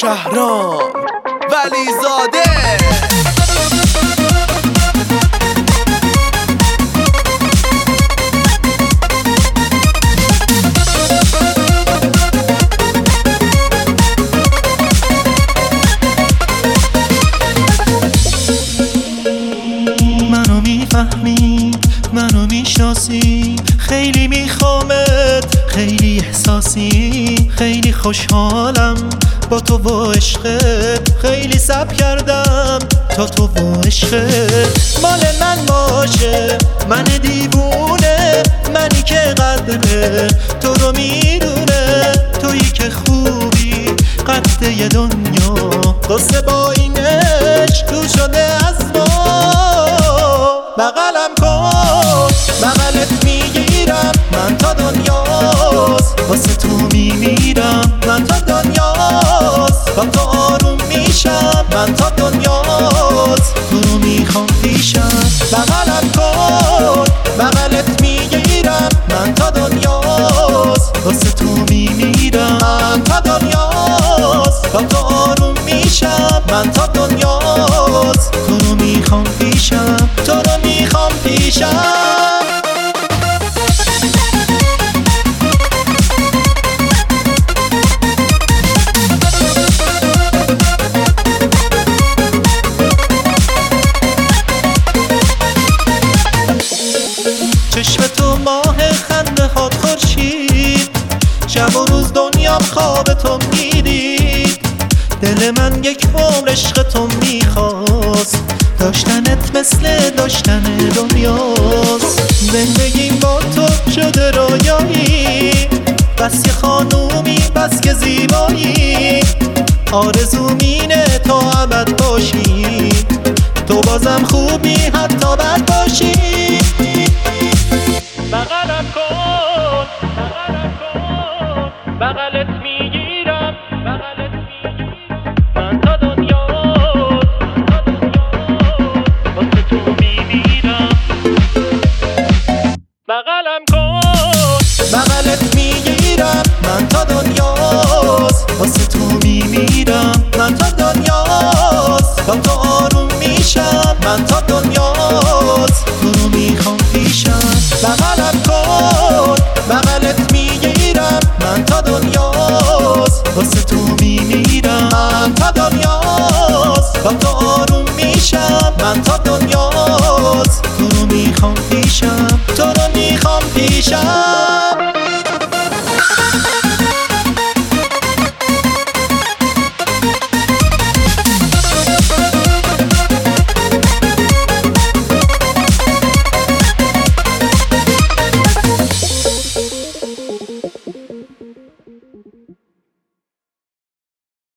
شهرام ولی زاده. منو میفهمی، منو میشناسی، خیلی میخوامت، خیلی احساسی، خیلی خوشحالم با تو و عشقت، خیلی صبر کردم تا تو و عشقت مال من باشه. من دیوونه، منی که قدر تو رو میدونه، تویی که خوبی قد یه دنیا، قصه با این عشق تو شده از ما. بغلم کن، بغلت میگیرم، من تا دنیاست واسه تو میمیرم، من تا دنیاست با تو آروم میشم، من تا دنیاست تو رو میخوام پیشم. بغلم کن، بغلت میگیرم، من تا دنیاست واسه تو میمیرم، من تا دنیاست با تو آروم میشم، من تا دنیاست تو رو میخوام پیشم، تو رو میخوام پیشم. چشم تو ماه، خنده هات خورشید، شب و روز دنیام خواب تو میدید، دل من یک عمر عشق تو میخواست، داشتنت مثل داشتن دنیاست. زندگیم با تو شده رویایی، بس که خانومی بس که زیبایی، آرزوم اینه تا ابد باشی، تو بازم خوبی حتی بد باشی. بغلم کن، بغلم کن، بغلت میگیرم، بغلت میگیرم، من تا دنیاست واسه تو میمیرم. بغلم کن، بغلت میگیرم، من تا دنیاست واسه تو میمیرم، من تا دنیاست با تو آروم میشم، من تا دنیاست تو رو میخوام پیشم. بغلم کن، بغلت میگیرم، من تا دنیاست واسه تو میمیرم، من تا دنیاست با تو آروم میشم، من تا دنیاست تو رو میخوام پیشم، تو رو میخوام پیشم.